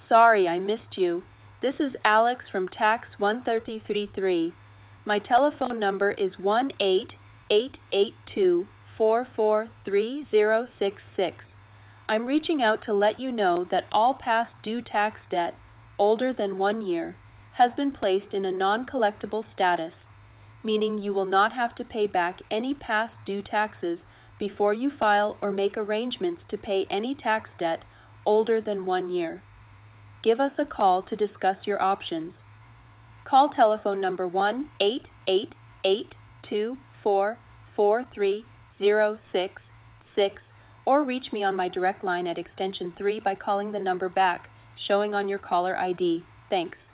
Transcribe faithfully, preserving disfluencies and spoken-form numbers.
Sorry I missed you. This is Alex from Tax one three three. My telephone number is one eight eight eight two, four four three zero six six. I'm reaching out to let you know that all past due tax debt, older than one year, has been placed in a non-collectible status, meaning you will not have to pay back any past due taxes before you file or make arrangements to pay any tax debt older than one year. Give us a call to discuss your options. Call telephone number one eight eight eight two four four three zero six six or reach me on my direct line at extension three by calling the number back showing on your caller I D. Thanks.